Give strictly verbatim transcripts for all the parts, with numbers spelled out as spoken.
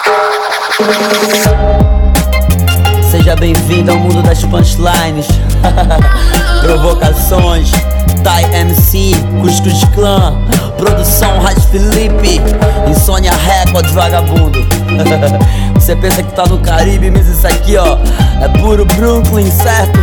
Seja bem-vindo ao mundo das punchlines. Provocações, Tai M C, Cuscuz Clan, produção Raj Felipe, Insônia Records, vagabundo. Você pensa que tá no Caribe, mas isso aqui, ó, é puro Brooklyn, certo?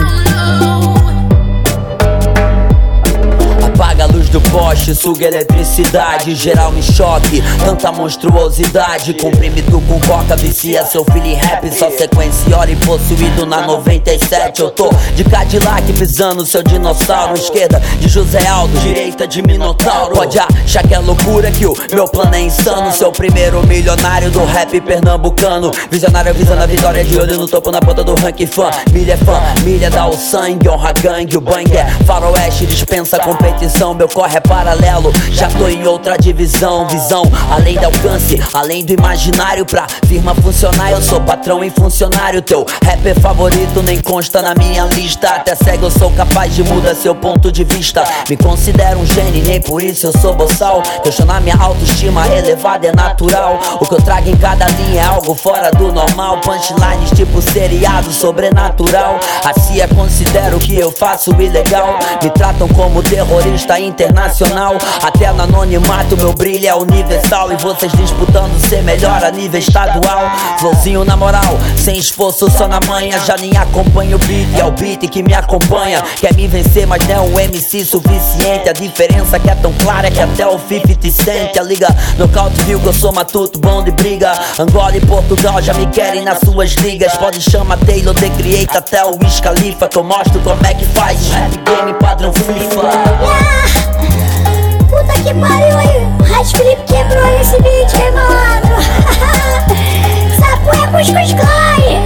Apaga a luz do poste, suga a eletricidade, geral me choque, tanta monstruosidade. Comprimido com coca, vicia seu filho em rap, só sequência hora e possuído na noventa e sete. Eu tô de Cadillac pisando seu dinossauro, esquerda de José Aldo, direita de Minotauro. Pode achar que é loucura que o meu plano é insano, seu primeiro milionário do rap pernambucano. Visionário visando a vitória, de olho no topo, na ponta do ranking. Fã, milha é fã, milha dá o sangue, honra gangue. O bang é faroeste, dispensa competição, meu corre é paralelo, já tô em outra divisão. Visão além do alcance, além do imaginário. Pra firma funcionar eu sou patrão e funcionário. Teu rapper favorito nem consta na minha lista, até cego eu sou capaz de mudar seu ponto de vista. Me considero um gênio, nem por isso eu sou boçal. Questionar minha autoestima elevada é natural. O que eu trago em cada linha é algo fora do normal. Punchlines tipo seriado sobrenatural. A C I A considera o que eu faço ilegal. Me tratam como terrorista internacional. Até no anonimato meu brilho é universal. E vocês disputando ser melhor a nível estadual. Flowzinho na moral, sem esforço, só na manha. Já nem acompanho o beat, é o beat que me acompanha. Quer me vencer, mas não é um M C suficiente. A diferença que é tão clara é que até o cinquenta Cent a liga nocaute viu que eu sou matuto, bom de briga. Angola e Portugal já me querem nas suas ligas. Pode chamar Taylor, The Creator, até o Wiz Khalifa, que eu mostro como é que faz rap game padrão FIFA. Puta que pariu aí, Raj Felipe quebrou esse beat, hein, mano. Sapo é Cuscuz Clan,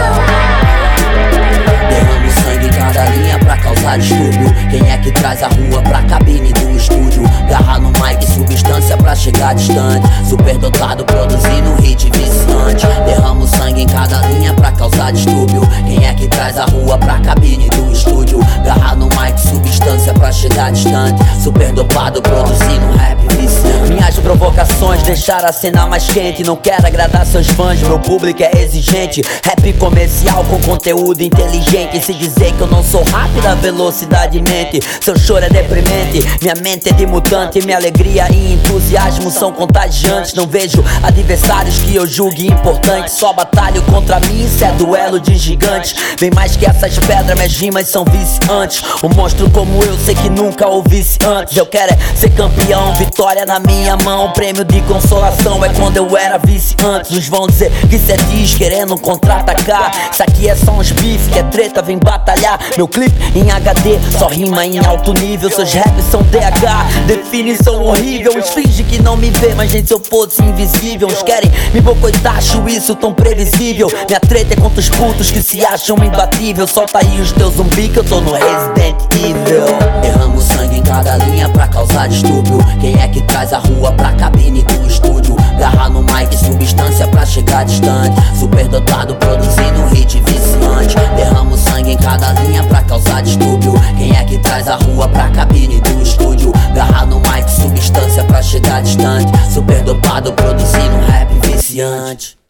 Derramo sangue em cada linha pra causar distúrbio. Quem é que traz a rua pra cabine do estúdio? Garra no mic, substância pra chegar distante. Superdotado produzindo hit viciante. Derramo sangue em cada linha pra causar distúrbio. Quem é que traz a rua pra cabine do estúdio? Garra no mic, substância pra chegar distante. Superdopado produzindo rap viciante. Minhas provocações deixaram a cena mais quente. Não quero agradar seus fãs, meu público é exigente. Rap comercial com conteúdo inteligente. Se dizer que eu não sou rápido, a velocidade mente. Seu choro é deprimente, minha mente é de mutante. Minha alegria e entusiasmo são contagiantes. Não vejo adversários que eu julgue importantes. Só batalho contra mim, isso é duelo de gigantes. Bem mais que essas pedras, minhas rimas são viciantes. Um monstro como eu, sei que nunca ouvisse antes. Eu quero é ser campeão, vitória na minha mão. Prêmio de consolação é quando eu era vice antes. Uns vão dizer que isso é diz, querendo contra-atacar. Isso aqui é só uns bife, que é treta, vem batalhar. Meu clipe em H D, só rima em alto nível. Seus raps são D H, definição horrível. Uns fingem que não me vê, mas gente, se eu fosse invisível. Uns querem me boicotar, acho isso tão previsível. Minha treta é contra os putos que se acham imbatível. Solta aí os teus zumbi que eu tô no Resident Evil. Derramo sangue em cada linha pra causar distúrbio. Quem é que traz a rua pra cabine do estúdio? Garra no mic, substância pra chegar distante. Superdotado produzindo hit viciante. Derramo sangue em cada linha pra causar distúrbio. Quem é que traz a rua pra cabine do estúdio? Garra no mic, substância pra chegar distante. Superdopado produzindo rap viciante.